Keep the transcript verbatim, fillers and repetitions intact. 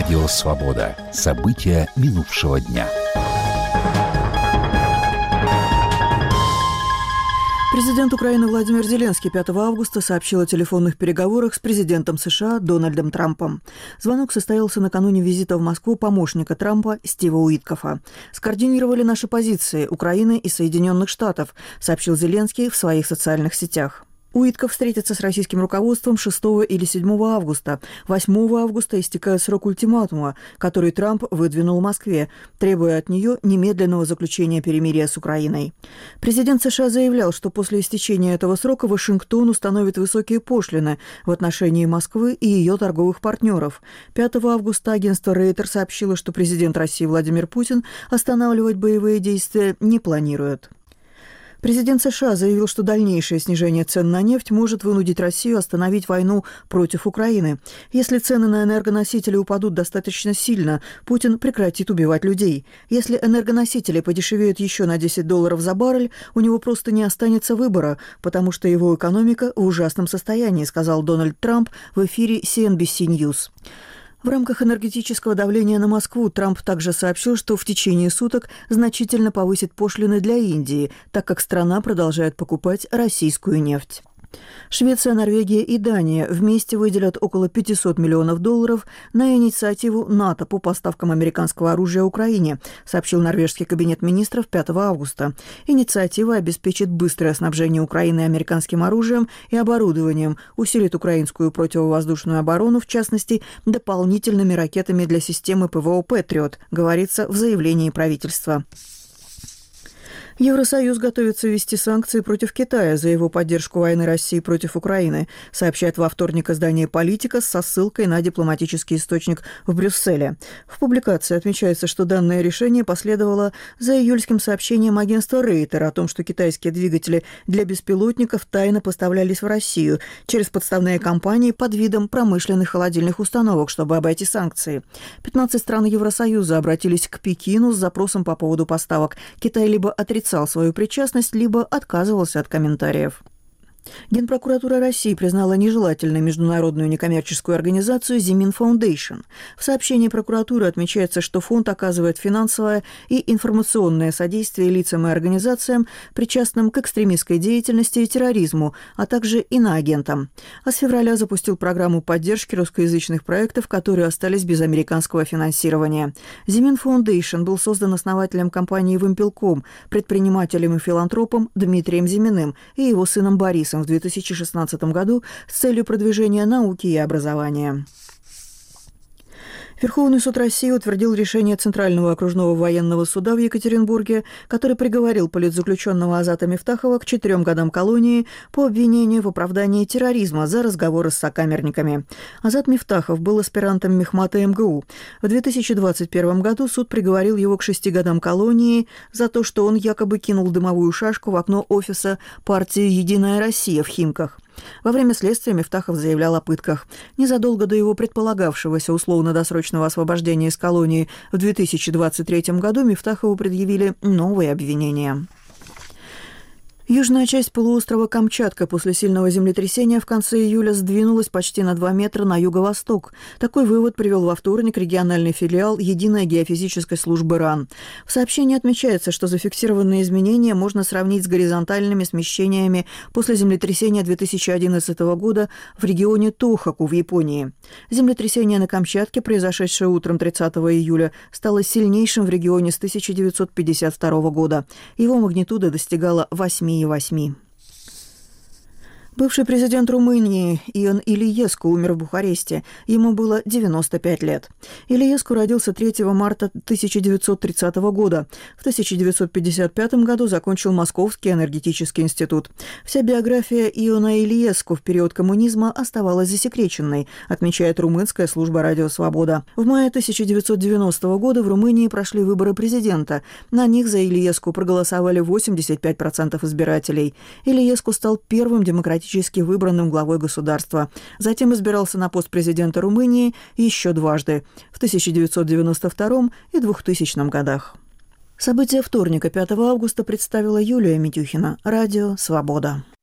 Радио «Свобода». События минувшего дня. Президент Украины Владимир Зеленский пятого августа сообщил о телефонных переговорах с президентом США Дональдом Трампом. Звонок состоялся накануне визита в Москву помощника Трампа Стива Уиткофа. «Скоординировали наши позиции Украины и Соединенных Штатов», сообщил Зеленский в своих социальных сетях. Уиткоф встретится с российским руководством шестого или седьмого августа. восьмого августа истекает срок ультиматума, который Трамп выдвинул в Москве, требуя от нее немедленного заключения перемирия с Украиной. Президент США заявлял, что после истечения этого срока Вашингтон установит высокие пошлины в отношении Москвы и ее торговых партнеров. пятого августа агентство Рейтер сообщило, что президент России Владимир Путин останавливать боевые действия не планирует. Президент США заявил, что дальнейшее снижение цен на нефть может вынудить Россию остановить войну против Украины. Если цены на энергоносители упадут достаточно сильно, Путин прекратит убивать людей. Если энергоносители подешевеют еще на десять долларов за баррель, у него просто не останется выбора, потому что его экономика в ужасном состоянии, сказал Дональд Трамп в эфире си эн би си News. В рамках энергетического давления на Москву Трамп также сообщил, что в течение суток значительно повысит пошлины для Индии, так как страна продолжает покупать российскую нефть. Швеция, Норвегия и Дания вместе выделят около пятьсот миллионов долларов на инициативу НАТО по поставкам американского оружия Украине, сообщил норвежский кабинет министров пятого августа. Инициатива обеспечит быстрое снабжение Украины американским оружием и оборудованием, усилит украинскую противовоздушную оборону, в частности, дополнительными ракетами для системы ПВО «Патриот», говорится в заявлении правительства. Евросоюз готовится ввести санкции против Китая за его поддержку войны России против Украины, сообщает во вторник издание «Политика» со ссылкой на дипломатический источник в Брюсселе. В публикации отмечается, что данное решение последовало за июльским сообщением агентства Рейтер о том, что китайские двигатели для беспилотников тайно поставлялись в Россию через подставные компании под видом промышленных холодильных установок, чтобы обойти санкции. пятнадцать стран Евросоюза обратились к Пекину с запросом по поводу поставок. Китай либо отрицал свою причастность, либо отказывался от комментариев. Генпрокуратура России признала нежелательной международную некоммерческую организацию «Зимин Фаундейшн». В сообщении прокуратуры отмечается, что фонд оказывает финансовое и информационное содействие лицам и организациям, причастным к экстремистской деятельности и терроризму, а также иноагентам. А с февраля запустил программу поддержки русскоязычных проектов, которые остались без американского финансирования. «Зимин Фаундейшн» был создан основателем компании «Вымпелком», предпринимателем и филантропом Дмитрием Зиминым и его сыном Борисом в две тысячи шестнадцатом году с целью продвижения науки и образования. Верховный суд России утвердил решение Центрального окружного военного суда в Екатеринбурге, который приговорил политзаключенного Азата Мифтахова к четырем годам колонии по обвинению в оправдании терроризма за разговоры с сокамерниками. Азат Мифтахов был аспирантом мехмата эм гэ у. В две тысячи двадцать первом году суд приговорил его к шести годам колонии за то, что он якобы кинул дымовую шашку в окно офиса партии «Единая Россия» в Химках. Во время следствия Мифтахов заявлял о пытках. Незадолго до его предполагавшегося условно-досрочного освобождения из колонии в две тысячи двадцать третьем году Мифтахову предъявили новые обвинения. Южная часть полуострова Камчатка после сильного землетрясения в конце июля сдвинулась почти на два метра на юго-восток. Такой вывод привел во вторник региональный филиал Единой геофизической службы РАН. В сообщении отмечается, что зафиксированные изменения можно сравнить с горизонтальными смещениями после землетрясения две тысячи одиннадцатого года в регионе Тохаку в Японии. Землетрясение на Камчатке, произошедшее утром тридцатого июля, стало сильнейшим в регионе с тысяча девятьсот пятьдесят второго года. Его магнитуда достигала восьми и восьми. Бывший президент Румынии Ион Илиеску умер в Бухаресте. Ему было девяносто пять лет. Илиеску родился третьего марта тысяча девятьсот тридцатого года. В тысяча девятьсот пятьдесят пятом году закончил Московский энергетический институт. Вся биография Иона Илиеску в период коммунизма оставалась засекреченной, отмечает румынская служба «Радио Свобода». В мае тысяча девятьсот девяностого года в Румынии прошли выборы президента. На них за Илиеску проголосовали восемьдесят пять процентов избирателей. Илиеску стал первым демократическим выбранным главой государства. Затем избирался на пост президента Румынии еще дважды – в тысяча девятьсот девяносто втором и двухтысячном годах. События вторника, пятого августа, представила Юлия Митюхина. Радио «Свобода».